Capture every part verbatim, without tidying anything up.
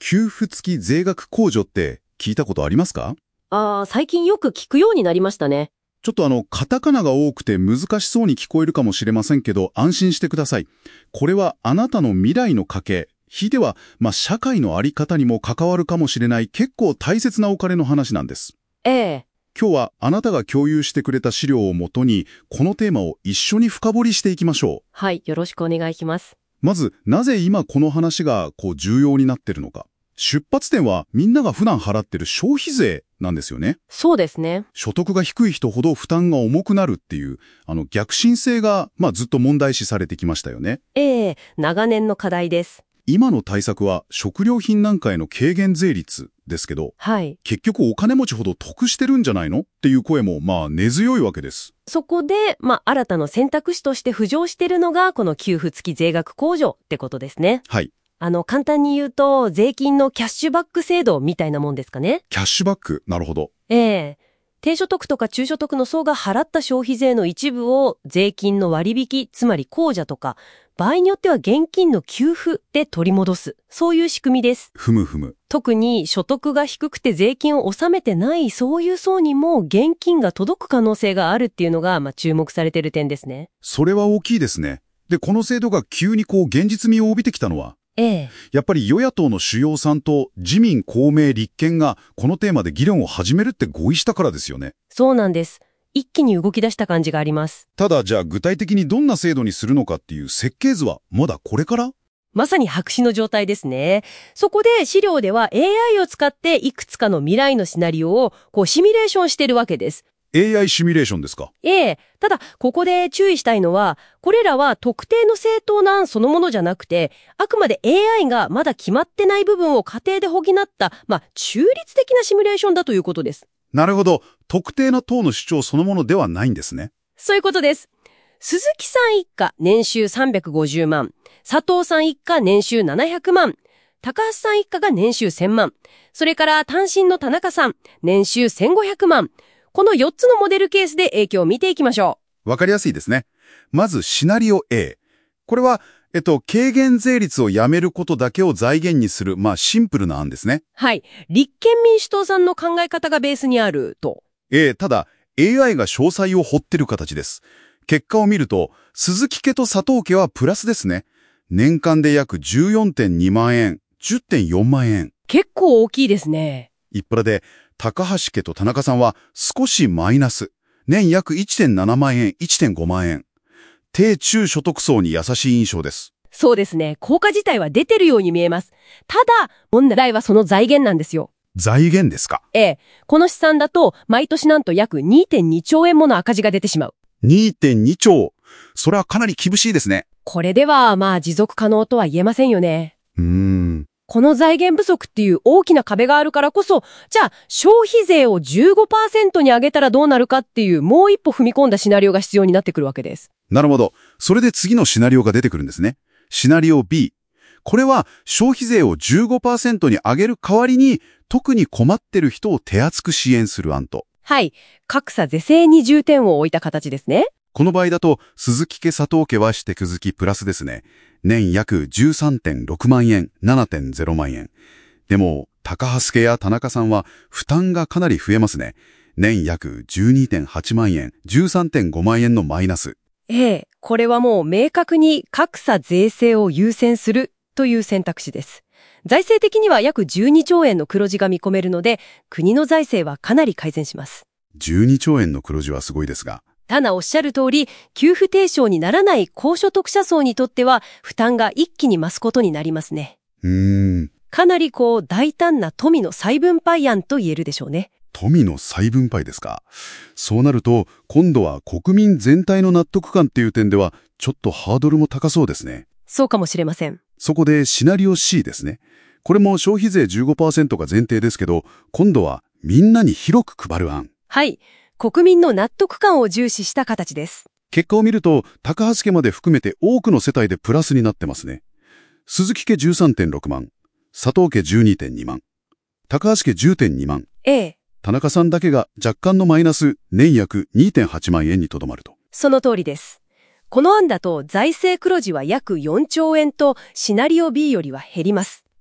給付付き税額控除って聞いたことありますか？ ああ、最近よく聞くようになりましたね。 ちょっとあの、カタカナが多くて難しそうに聞こえるかもしれませんけど、安心してください。これはあなたの未来の家計、ひいては、まあ、社会のあり方にも関わるかもしれない結構大切なお金の話なんです。 ええ。 今日はあなたが共有してくれた資料をもとに、このテーマを一緒に深掘りしていきましょう。 はい、よろしくお願いします。 まず、なぜ今この話がこう重要になってるのか。出発点はみんなが普段払ってる消費税なんですよね。 そうですね。 所得が低い人ほど負担が重くなるっていう、あの逆進性が、まあ、ずっと問題視されてきましたよね。 ええ、長年の課題です。 今の対策は食料品なんかへの軽減税率ですけど、 はい。 結局お金持ちほど得してるんじゃないのっていう声もまあ根強いわけです。 そこで、まあ、新たな選択肢として浮上しているのが、この給付付き税額控除ってことですね。 はい。 あの、簡単に言うと、税金のキャッシュバック制度みたいなもんですかね。 キャッシュバック、なるほど。 ええ。低所得とか中所得の層が払った消費税の一部を税金の割引、つまり控除とか、場合によっては現金の給付で取り戻す。そういう仕組みです。 ふむふむ。 特に所得が低くて税金を納めてないそういう層にも現金が届く可能性があるっていうのが、まあ、注目されている点ですね。 それは大きいですね。で、この制度が急にこう現実味を帯びてきたのは、 ええ。 やっぱり与野党の主要さんと自民、公明、立憲がこのテーマで議論を始めるって合意したからですよね。 そうなんです。一気に動き出した感じがあります。 ただじゃあ具体的にどんな制度にするのかっていう設計図はまだこれから？ まさに白紙の状態ですね。そこで資料では エーアイ を使っていくつかの未来のシナリオをこうシミュレーションしてるわけです。 エーアイ シミュレーションですか？ ええ。ただ、ここで注意したいのは、これらは特定の正当な案そのものじゃなくて、あくまで エーアイ がまだ決まってない部分を仮定で補った、まあ、中立的なシミュレーションだということです。 なるほど。特定の党の主張そのものではないんですね。 そういうことです。鈴木さん一家年収さんびゃくごじゅうまん、佐藤さん一家年収ななひゃくまん、高橋さん一家が年収せんまん、それから単身の田中さん、年収せんごひゃくまん。このよっつのモデルケースで影響を見ていきましょう。わかりやすいですね。まずシナリオ A。これは、えっと、軽減税率をやめることだけを財源にする、まあシンプルな案ですね。 はい。立憲民主党さんの考え方がベースにあると。 ええ、ただ、エーアイ が詳細を掘ってる形です。結果を見ると、鈴木家と佐藤家はプラスですね。年間で約 じゅうよんてんにまんえん、じゅってんよんまんえん。 結構大きいですね。 一方で、高橋家と田中さんは少しマイナス。年約 いってんななまんえん、いってんごまんえん。低中所得層に優しい印象です。 そうですね。効果自体は出てるように見えます。ただ、問題はその財源なんですよ。 財源ですか？ ええ。この試算だと、毎年なんと約 にてんにちょうえんもの赤字が出てしまう。 にてんにちょう。それはかなり厳しいですね。 これでは、まあ持続可能とは言えませんよね。 うーん。 この財源不足っていう大きな壁があるからこそ、じゃあ消費税を じゅうごパーセント に上げたらどうなるかっていうもう一歩踏み込んだシナリオが必要になってくるわけです。 なるほど。それで次のシナリオが出てくるんですね。シナリオ B。これは消費税を じゅうごパーセント に上げる代わりに、特に困ってる人を手厚く支援する案と。 はい。格差是正に重点を置いた形ですね。 この場合だと、鈴木家佐藤家はしてくづきプラスですね。年約 じゅうさんてんろくまんえん、ななてんぜろまんえん。でも、高橋家や田中さんは負担がかなり増えますね。年約 じゅうにてんはちまんえん、じゅうさんてんごまんえんのマイナス。 ええ、これはもう明確に格差税制を優先するという選択肢です。財政的には約じゅうにちょうえんの黒字が見込めるので、国の財政はかなり改善します。 じゅうにちょうえんの黒字はすごいですが。 ただおっしゃる通り、給付対象にならない高所得者層にとっては、負担が一気に増すことになりますね。 うーん。 かなりこう、大胆な富の再分配案と言えるでしょうね。 富の再分配ですか。そうなると、今度は国民全体の納得感っていう点では、ちょっとハードルも高そうですね。 そうかもしれません。 そこでシナリオ シー ですね。これも消費税 じゅうごパーセント が前提ですけど、今度はみんなに広く配る案。 はい。国民の納得感を重視した形です。 結果を見ると、高橋家まで含めて多くの世帯でプラスになってますね。鈴木家 じゅうさんてんろくまん、佐藤家 じゅうにてんにまん、高橋家 じゅうてんにまん。 ええ。 田中さんだけが若干のマイナス、年約 にてんはちまんえんにとどまると。 その通りです。この案だと財政黒字は約よんちょうえんとシナリオ B よりは減ります。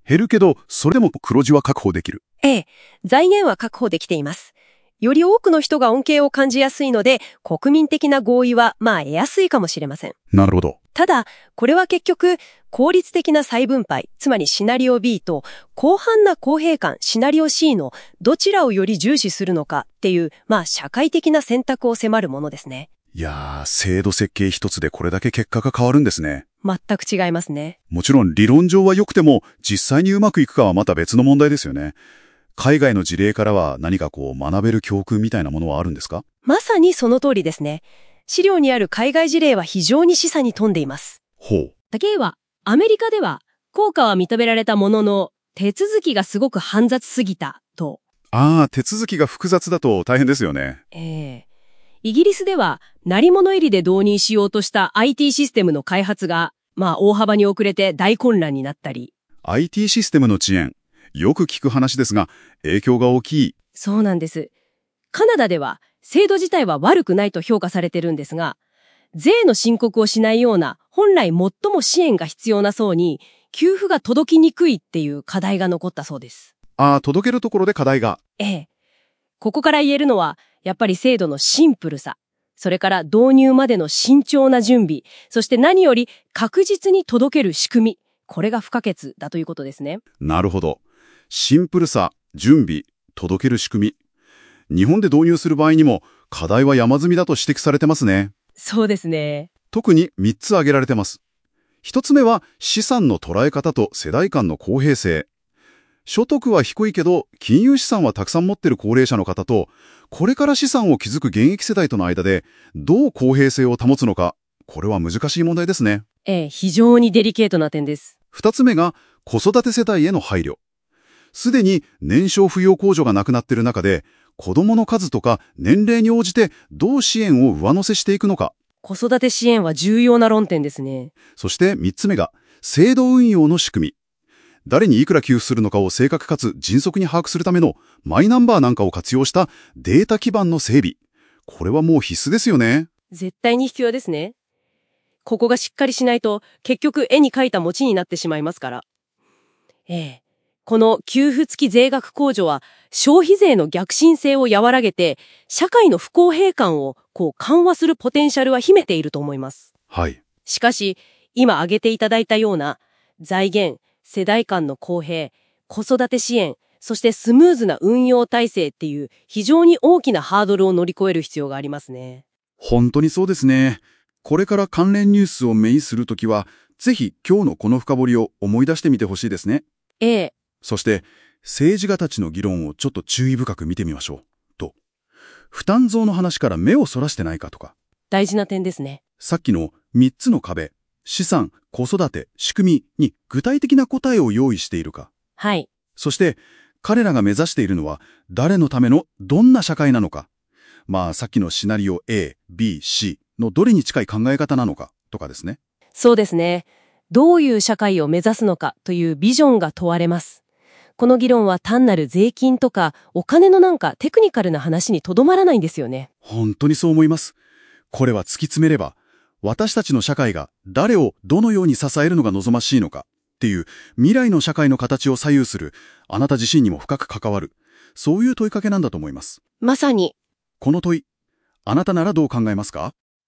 減るけど、それでも黒字は確保できる。 ええ、財源は確保できています。より多くの人が恩恵を感じやすいので、国民的な合意はまあ得やすいかもしれません。 なるほど。 ただ、これは結局、効率的な再分配、つまりシナリオ ビー と、広範な公平感、シナリオ シー のどちらをより重視するのかっていう、まあ社会的な選択を迫るものですね。 いやー、制度設計一つでこれだけ結果が変わるんですね。 全く違いますね。 もちろん理論上は良くても、実際にうまくいくかはまた別の問題ですよね。海外の事例からは何かこう学べる教訓みたいなものはあるんですか？ まさにその通りですね。資料にある海外事例は非常に示唆に富んでいます。 ほう。 例えば、アメリカでは効果は認められたものの、手続きがすごく煩雑すぎたと。 ああ、手続きが複雑だと大変ですよね。 ええ。イギリスでは、鳴り物入りで導入しようとした アイティー システムの開発が、まあ大幅に遅れて大混乱になったり。 アイティー システムの遅延。よく聞く話ですが、影響が大きい。 そうなんです。カナダでは、制度自体は悪くないと評価されてるんですが、税の申告をしないような、本来最も支援が必要な層に、給付が届きにくいっていう課題が残ったそうです。 ああ、届けるところで課題が。 ええ。ここから言えるのは、やっぱり制度のシンプルさ、それから導入までの慎重な準備、そして何より確実に届ける仕組み、これが不可欠だということですね。 なるほど。シンプルさ、準備、届ける仕組み。日本で導入する場合にも、課題は山積みだと指摘されてますね。 そうですね。 特にみっつ挙げられてます。一つ目は資産の捉え方と世代間の公平性。所得は低いけど金融資産はたくさん持っている高齢者の方と、これから資産を築く現役世代との間でどう公平性を保つのか、これは難しい問題ですね。 ええ、非常にデリケートな点です。 二つ目が子育て世帯への配慮。すでに年少扶養控除がなくなっている中で、子供の数とか年齢に応じてどう支援を上乗せしていくのか。 子育て支援は重要な論点ですね。 そして三つ目が制度運用の仕組み。誰にいくら給付するのかを正確かつ迅速に把握するためのマイナンバーなんかを活用したデータ基盤の整備。これはもう必須ですよね。 絶対に必要ですね。ここがしっかりしないと結局絵に描いた餅になってしまいますから。ええ。この給付付き税額控除は消費税の逆進性を和らげて社会の不公平感をこう緩和するポテンシャルは秘めていると思います。 はい。 しかし今挙げていただいたような財源、世代間の公平、子育て支援、そしてスムーズな運用体制っていう非常に大きなハードルを乗り越える必要がありますね。 本当にそうですね。これから関連ニュースを目にするときは、ぜひ今日のこの深掘りを思い出してみてほしいですね。 ええ。 そして政治家たちの議論をちょっと注意深く見てみましょう。と、負担増の話から目をそらしてないかとか。 大事な点ですね。 さっきのみっつの壁、資産、子育て、仕組みに具体的な答えを用意しているか。 はい。 そして彼らが目指しているのは誰のためのどんな社会なのか。まあさっきのシナリオ A、B、C のどれに近い考え方なのかとかですね。 そうですね。どういう社会を目指すのかというビジョンが問われます。この議論は単なる税金とかお金のなんかテクニカルな話にとどまらないんですよね。 本当にそう思います。これは突き詰めれば、私たちの社会が誰をどのように支えるのが望ましいのかっていう未来の社会の形を左右する、あなた自身にも深く関わる、そういう問いかけなんだと思います。 まさに。 この問い、あなたならどう考えますか？